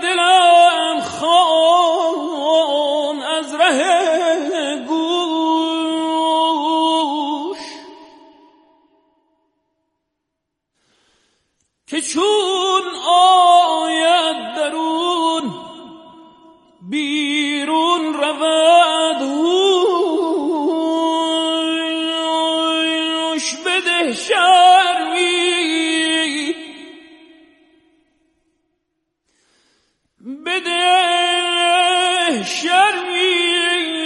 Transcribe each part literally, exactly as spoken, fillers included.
دلم خوان از ره گوش که چون آید درون بیرون رود هوش بده شرمی بده شرمی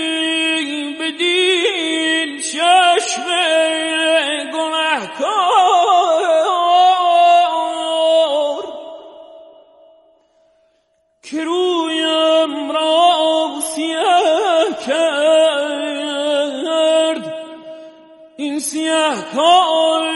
بدین چشم گناهکار که رویم را سیاه کرد این سیاه کار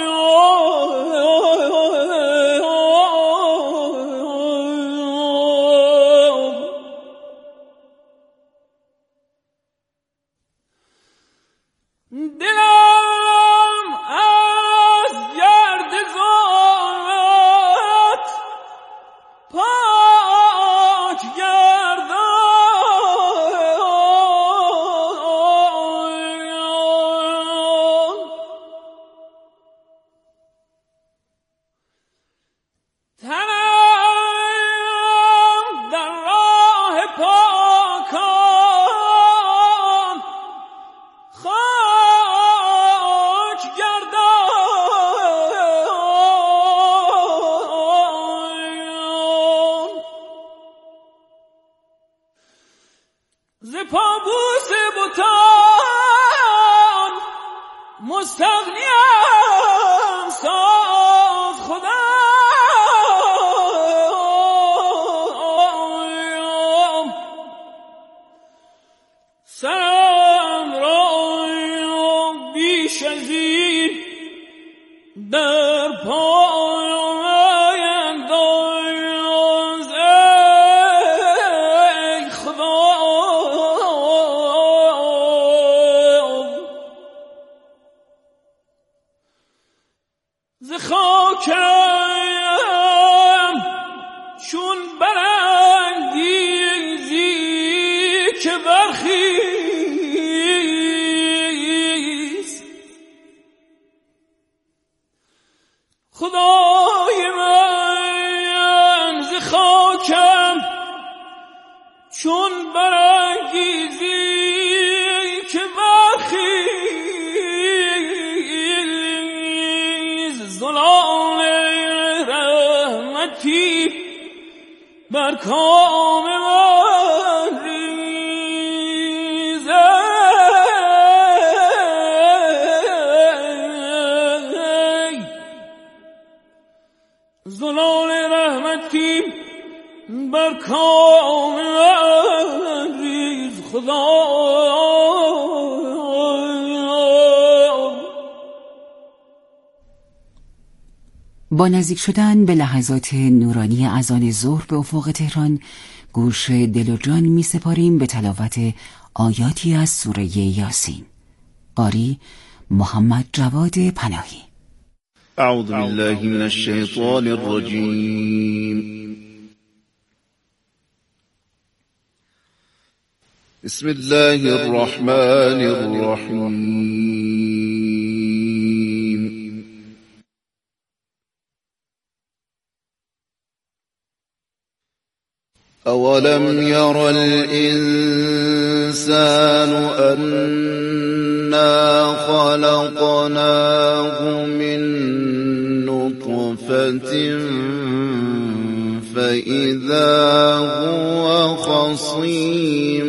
ز پابوس بتان مستغنیم ساز خدایم سرم را بیش از این در پای انداز ای خدا ز خاکم چون برانگیزی که برخیز خدای من ز خاکم چون برانگیزی که برخیز زلال رحمتی بر کام من ریز زلال رحمتی بر کام من ریز خدا. با نزدیک شدن به لحظات نورانی اذان ظهر به افق تهران گوش دل و جان می سپاریم به تلاوت آیاتی از سوره یاسین. قاری محمد جواد پناهی. اعوذ بالله من الشیطان الرجیم. بسم الله الرحمن الرحیم. أولم ير الإنسان أنا خلقناه من نطفة فإذا هو خصيم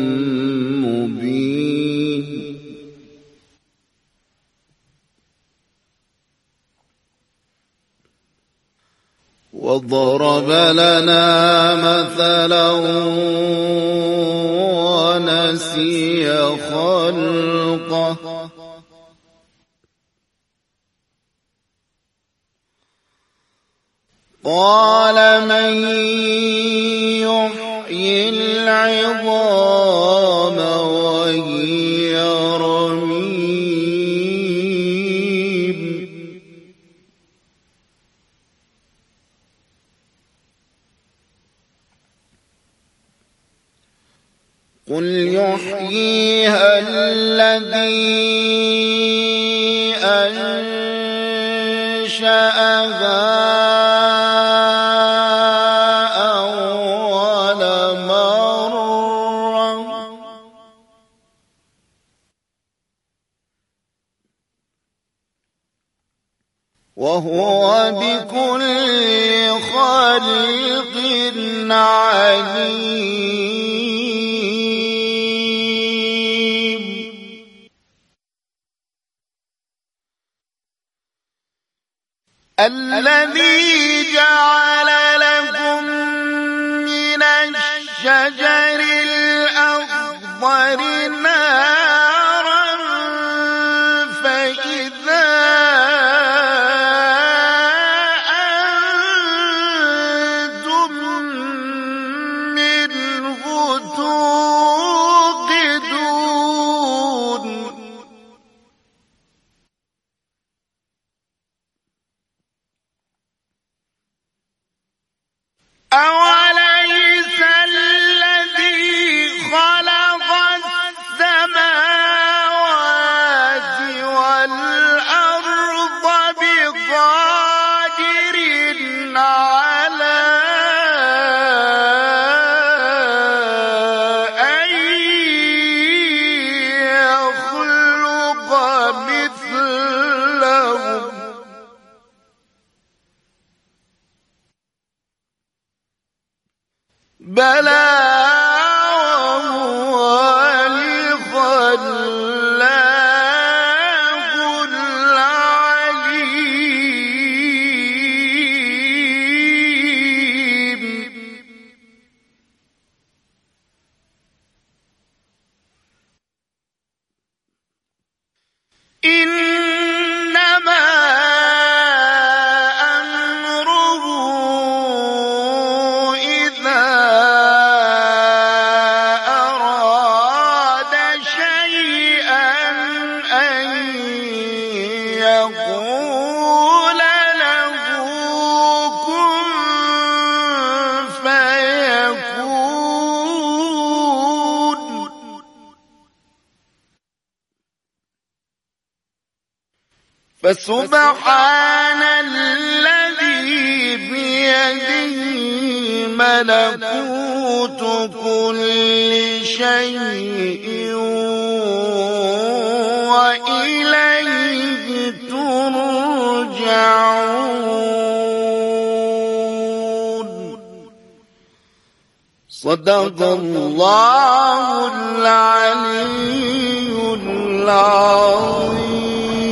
مبين وضرب لنا مثلا ونسي خلقه قال من يحيي العظام وهي رميم قل يحييها الذي أنشأها أول مرة وهو بكل خلق عليم. الذي جعل لكم من الشجر الأخضر نارا فإذا أنتم منه توقدون. أوليس الذي خلق السماوات والأرض بقادر على أن يخلق مثلهم بلى وهو الخلاق العليم. إنما أمره إذا أراد شيئا أن يقول له كن فيكون. فسبحان الذي بيده ملكوت كل شيء وإليه ترجعون. صدق الله العلي العظيم.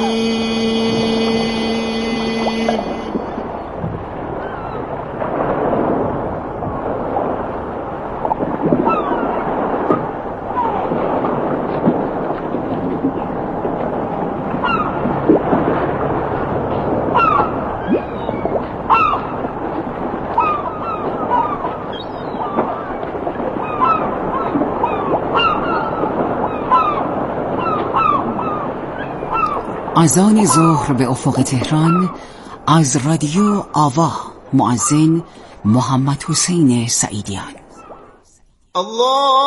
اذان ظهر به افق تهران از رادیو آوا. مؤذن محمد حسین سعیدیان. الله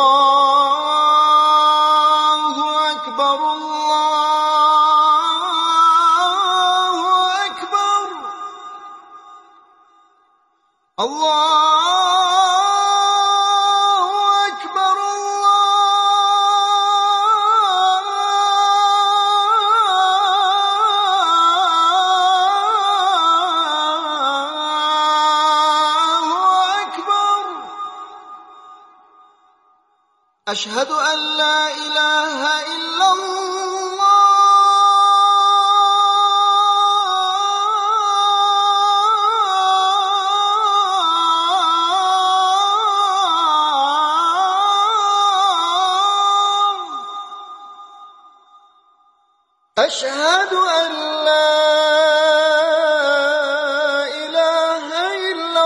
أكبر الله أكبر الله أشهد أن لا إله إلا الله أشهد أن لا إله إلا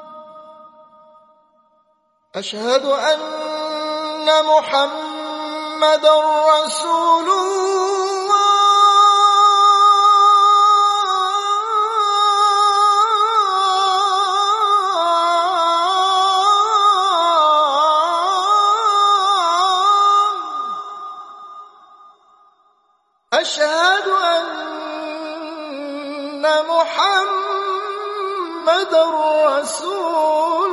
الله. أشهد أن محمدا محمد رسول أشهد أن محمد رسول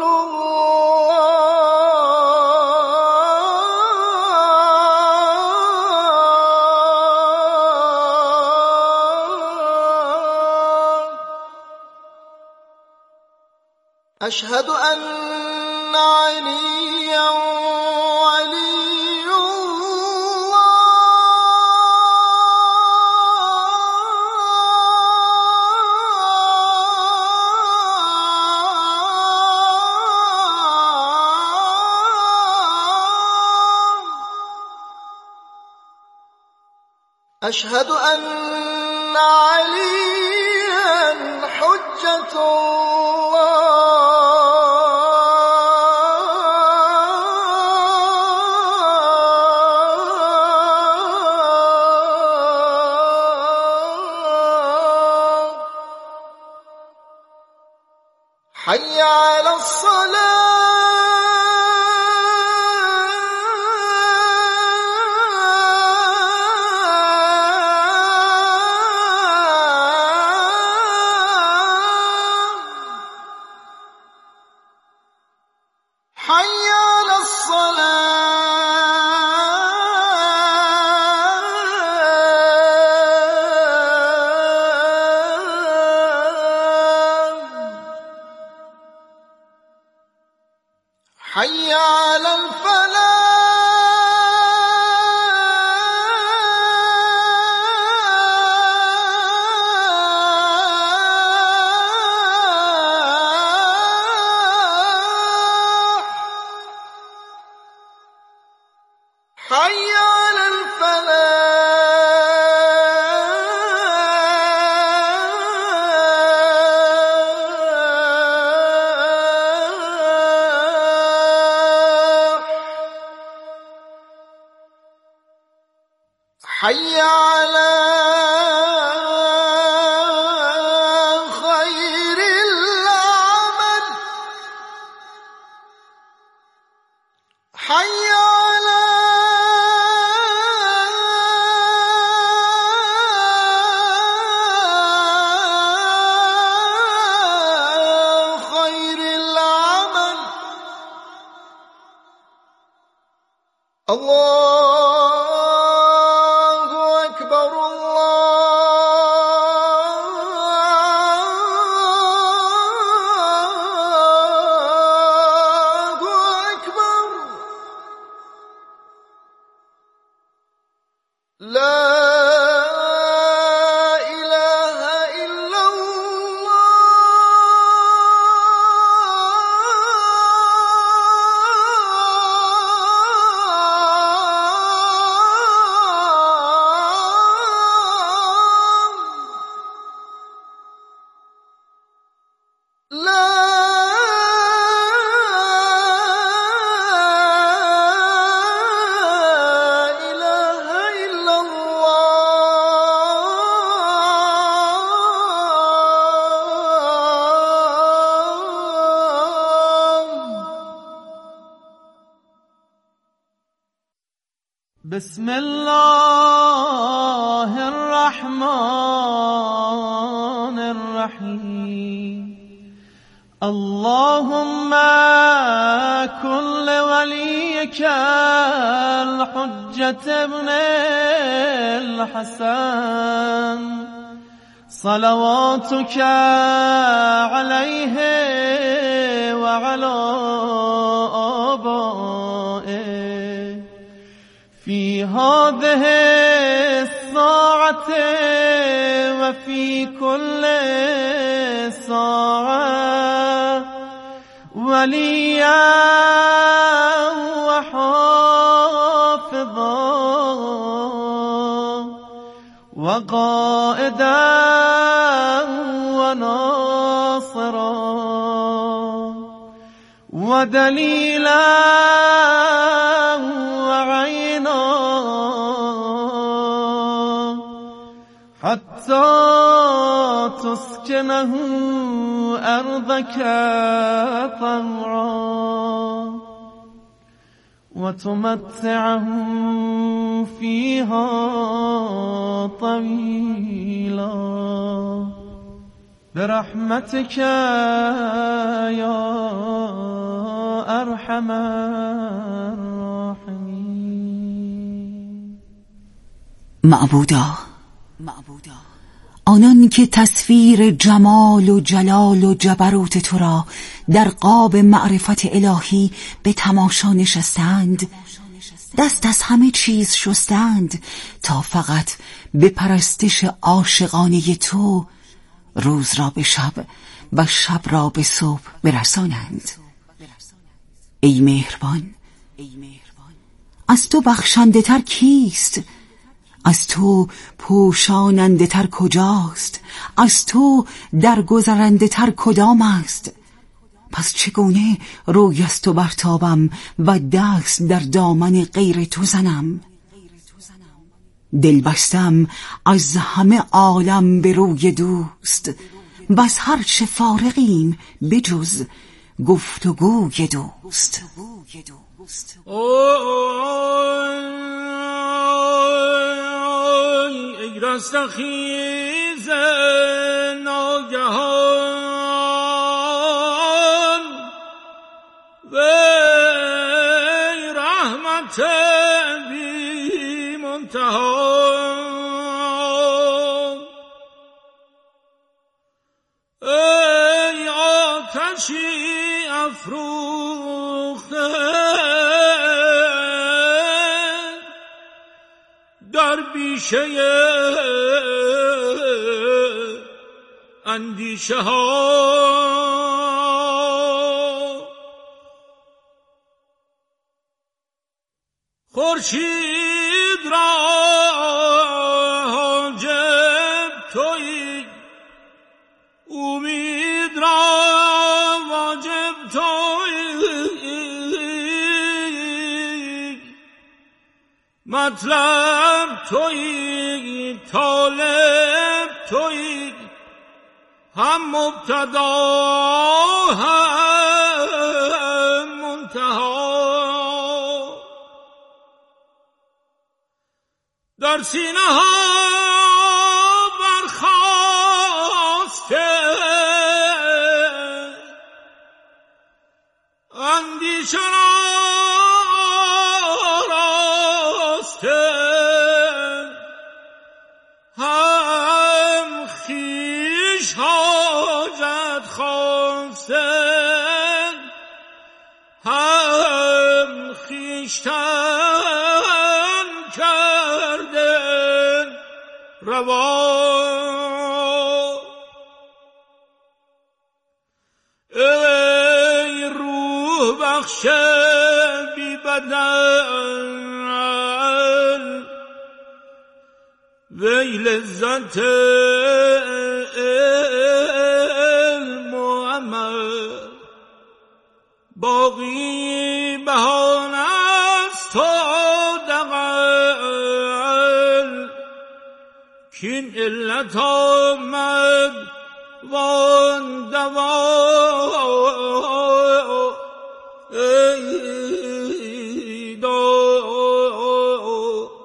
الله أشهد أن عليا أشهد أن عليا حجة الله حي على الصلاة حي على الصلاة حي على الفلاح حي على الفلاح حي على خير العمل حي على خير العمل الله أكبر الله أكبر لا إله إلا الله لا إله إلا الله بسم الله الرحمن الرحيم اللهم كن لوليك الحجة ابن الحسن صلواتك عليه وعلى آبائه في هذه الساعة وفي كل ساعة وليا وحافظا وقائدا وناصرا ودليلا وعينا حتی تسکنه ارضك طوعا و تمتعه فيها طويلا برحمتك یا ارحم الراحمین. معبودا آنان که تصویر جمال و جلال و جبروت تو را در قاب معرفت الهی به تماشا نشستند، دست از همه چیز شستند تا فقط به پرستش عاشقانه تو روز را به شب و شب را به صبح برسانند. ای مهربان، از تو بخشنده تر کیست؟ از تو پوشاننده تر کجاست؟ از تو درگذرنده تر کدام است؟ پس چگونه روی از تو برتابم و دست در دامن غیر تو زنم؟ دل بستم از همه عالم به روی دوست، بس هر چه فارغیم بجز گفتگوی دوست. ای رستخیز ناگهان وی رحمت بی منتها، ای آتشی افروخته در بیشه اندیشه ها، خورشید را حاجب تویی، امید را واجب تویی، مطلب تویی طالب تویی، هم مبتدا هم منتها، در سینه ها برخاسته اندیشه را راسته، هم خویش حاجت خواسته هم خویشتن کرده روا. ای روح بخش بی بدل وی لذت علم و عمل، باقی بهانه است تو دغل، کین علت آمد وان دوا. ای دو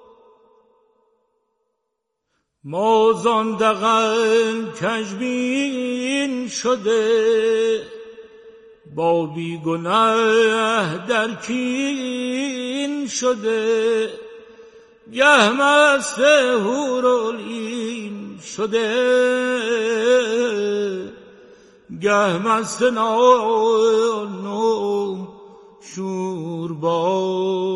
ما زان دغل کژبین شده، با بیگناه در کین شده، گه مست حورالعین شده، گه مست نو شوربا.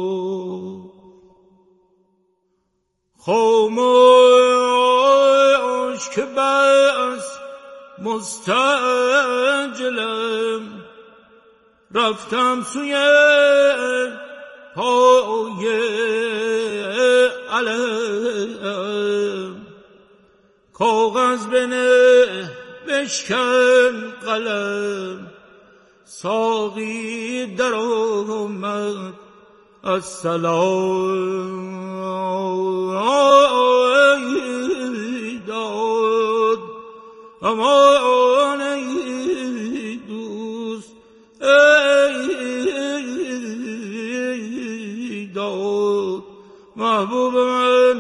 خاموش که بس مستعجلم، رفتم سوی پای علم، کاغذ بنه بشکن قلم، ساقی در آمد السلام. امان ای دوست ای داد محبوب من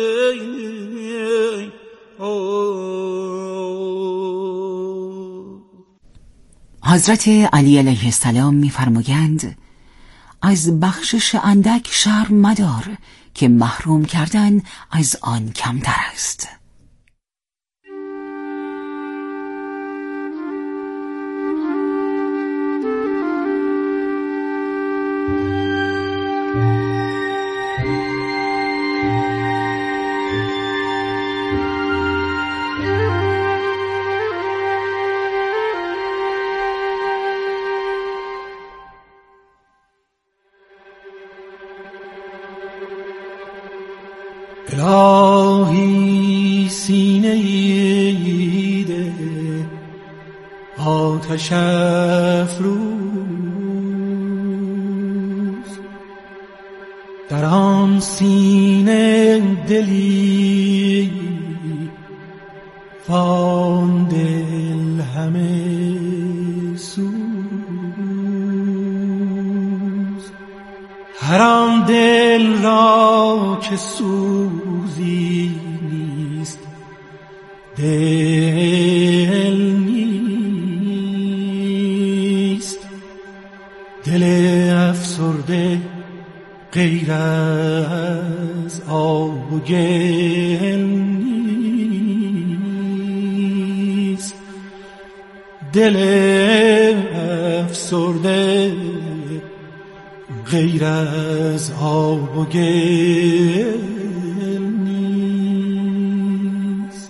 ای حضرت علی علیه السلام می‌فرمایند از بخشش اندک شرم مدار که محروم کردن از آن کمتر است. الهی سینه ایده آتش افروز، در آن سینه دلی وان دل همه سوز، هر آن دل را که سوزی نیست دل نیست، دل افسرده غیر از آب و گل نیست، دل افسرده غیر از آب و گل نیست.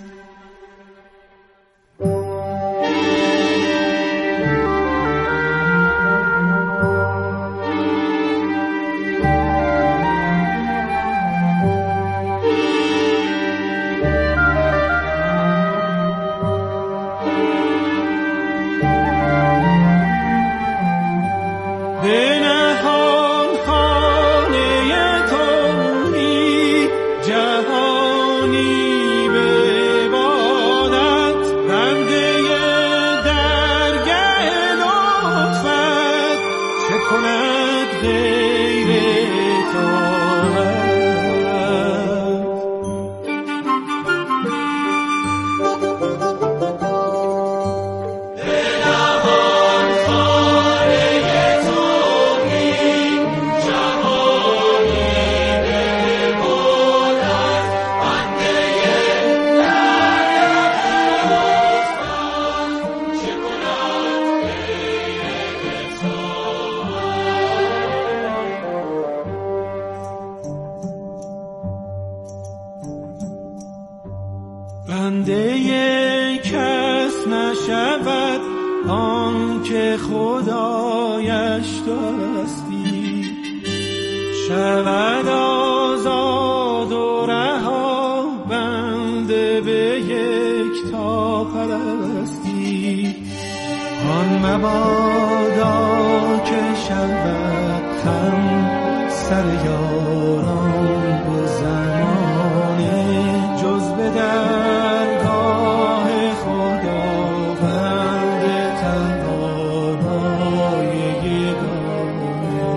بنده کس نشود آن که خدایش دستی، شود آزاد و رها بنده به یک تا پرستی، آن مبادا که شود خم سر یاران به زمان جز به درگاه خداوند تنهای یگانه.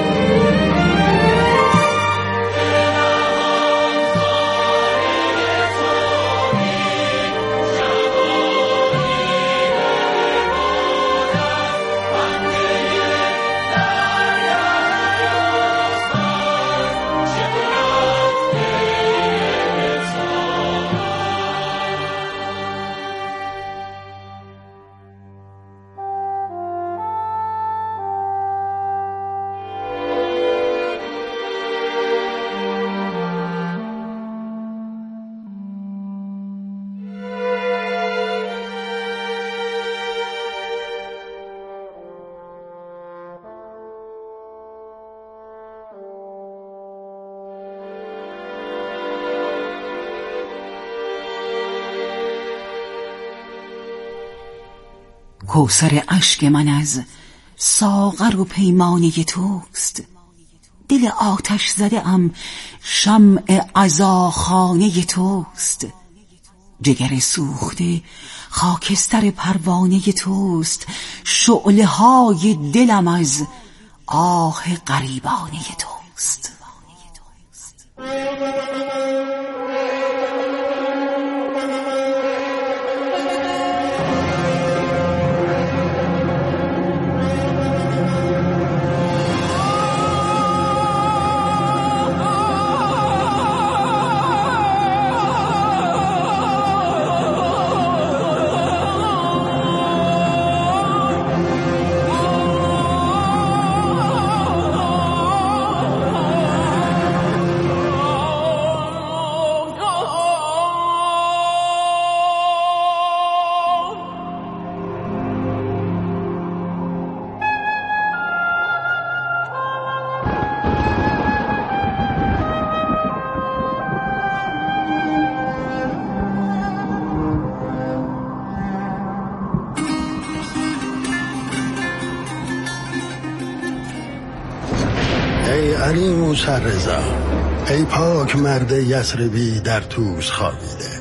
کوثر اشک من از ساغر و پیمانه توست، دل آتش زده ام شمع عزاخانه توست، جگر سوخته خاکستر پروانه توست، شعله های دلم از آه غریبانه توست. ای علی موسی رضا، ای پاک مرد یثربی در طوس خوابیده،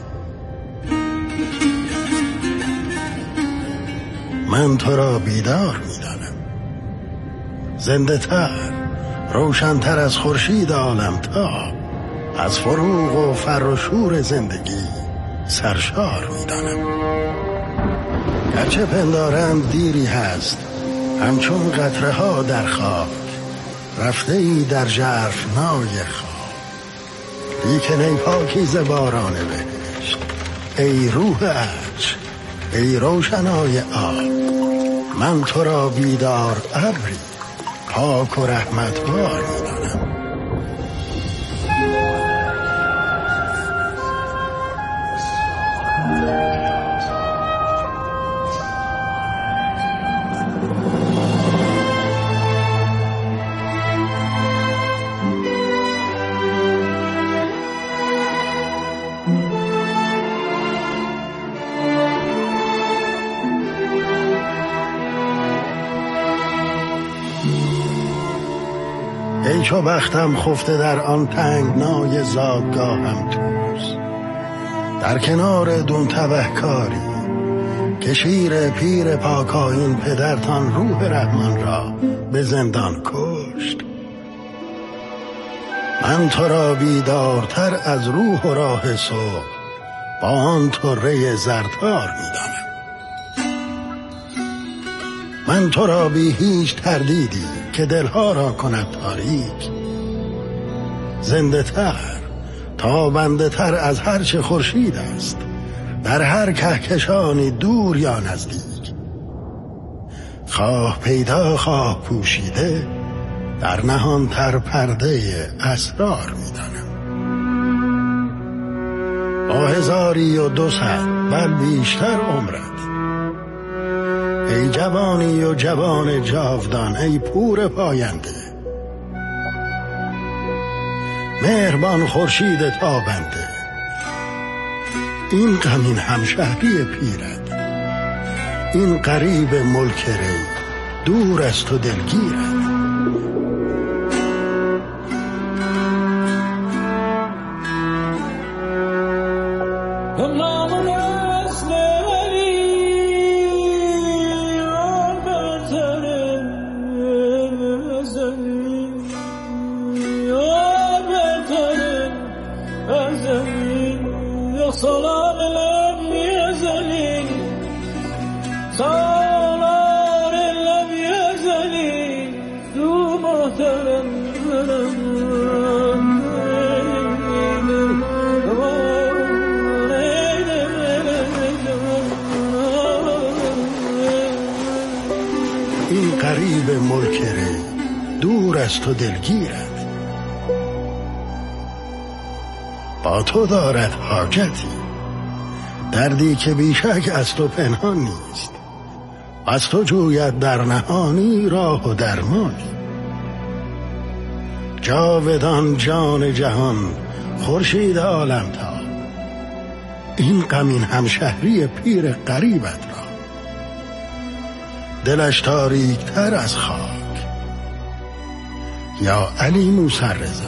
من تو را بیدار می‌دانم، زنده تر روشن‌تر از خورشید عالم تاب، از فروغ و فر و شور زندگی سرشار می‌دانم. گرچه پندارم دیری هست، همچون قطره ها در خاک رفته ای در ژرفنای خواب، لیکن ای پاکیزه باران بهشت، ای روح عرش، ای روشنای آب، من تو را بیدار ابری پاک و رحمتبار می‌دانم. ای چو بختم خفته در آن تنگنای زادگاهم توس، در کنار دون تبهکاری که شیر پیر پاکاین پدرتان روح رحمان را به زندان کشت، من تو را بیدارتر از روح و راه صبح با آن طره زرتار می‌دانم. من تو را بی هیچ تردیدی که دلها را کند تاریک، زنده تر تابنده تر از هرچه خورشید است، در هر کهکشانی دور یا نزدیک، خواه پیدا خواه پوشیده در نهان تر پرده اسرار می‌دانم. با هزاری و دو صد بل بیشتر عمرت، ای جوانی و جوان جاودان، ای پور پاینده، مهربان خورشید تابنده، این غمین همشهری پیرت، این غریب ملک ری دور از تو دلگیرت. سلام لم يزلي سلام لم يزلي ذو محترم این غریب ملک ری دور از تو دلگیرد، با تو دارد حاجتی، دردی که بیشک از تو پنهان نیست، از تو جوید در نهانی راه و درمانی. جاودان جان جهان خورشید عالم تاب، این غمین همشهری پیر غریبت را، دلش تاریک تر از خاک، یا علی موسی رضا.